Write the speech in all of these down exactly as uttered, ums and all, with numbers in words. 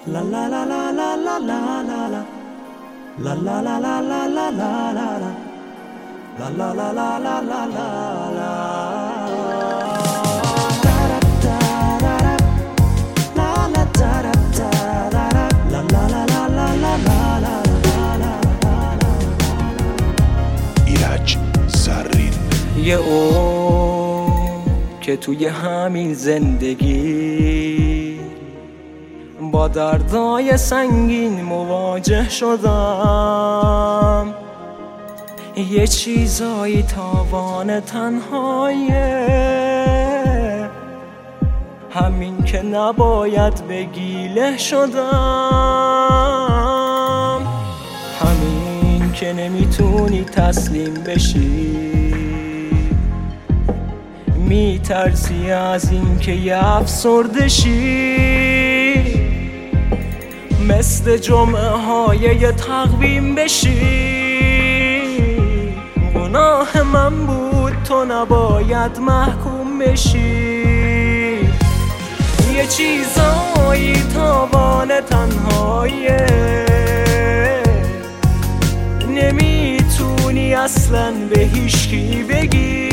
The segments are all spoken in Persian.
La la la la la la la la la. La la la la la la la la la. La la la la la la la la. ایرج زرین. یه او که توی همین زندگی با دردای سنگین مواجه شدم، یه چیزایی تاوان تنهاییه، همین که نباید بگیله شدم، همین که نمیتونی تسلیم بشی، میترسی از این که یه افسرده شی، مثل جمعه های یه تقویم بشی. گناه من بود، تو نباید محکوم بشی. یه چیزایی تاوان تنهاییه، نمیتونی اصلا به هیچکی بگی.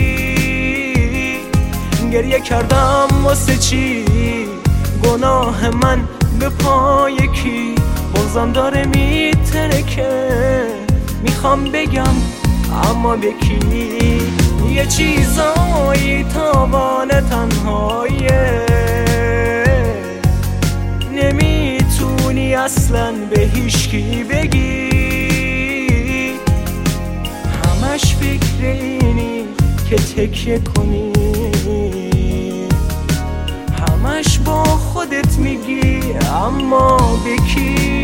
گریه کردم واسه چی؟ گناه من به پای کی؟ بازم داره میترکه، میخوام بگم اما به کی؟ یه چیزایی تاوان تنهاییه، نمیتونی اصلا به هیچکی بگی. همش فکر اینی که تکیه کنی، همش با خودت میگی اما به کی؟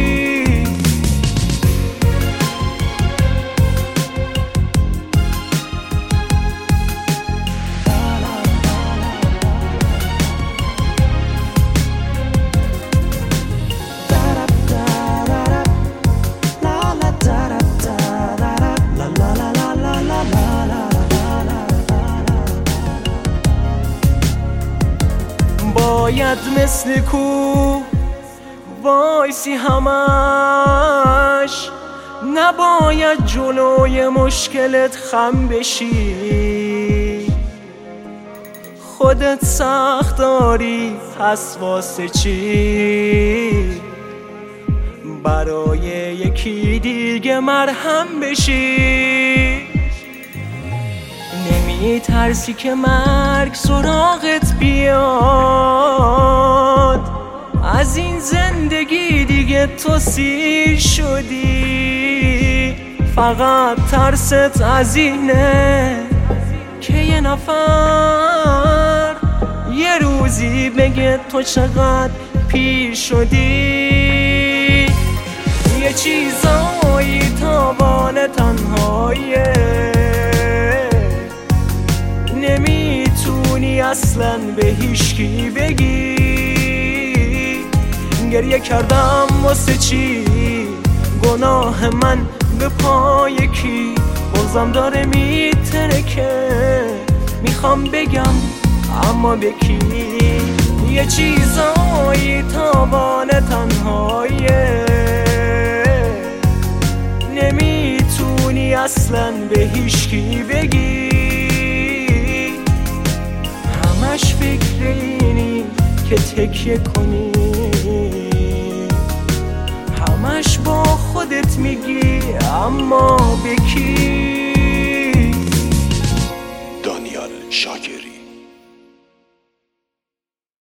باید مثل کو وایسی همش، نباید جلوی مشکلت خم بشی. خودت سخت داری پس واسه چی؟ برای یکی دیگه مرهم بشی. نمی ترسی که مرگ سراغت بیاد؟ از این زندگی دیگه تو سیر شدی. فقط ترست از اینه که یه نفر یه روزی بگه تو چقدر پیر شدی. یه چیزایی تاوان تنهاییه، نمیتونی اصلا به هیچکی بگی. گریه کردم واسه چی؟ گناه من به پای کی؟ بازم داره میترکه، میخوام بگم اما به کی؟ یه چیزایی تاوان تنهاییه، نمیتونی اصلا به هیچکی بگی. همش فکر اینی که تکیه کنی، همش با خودت میگی اما به کی؟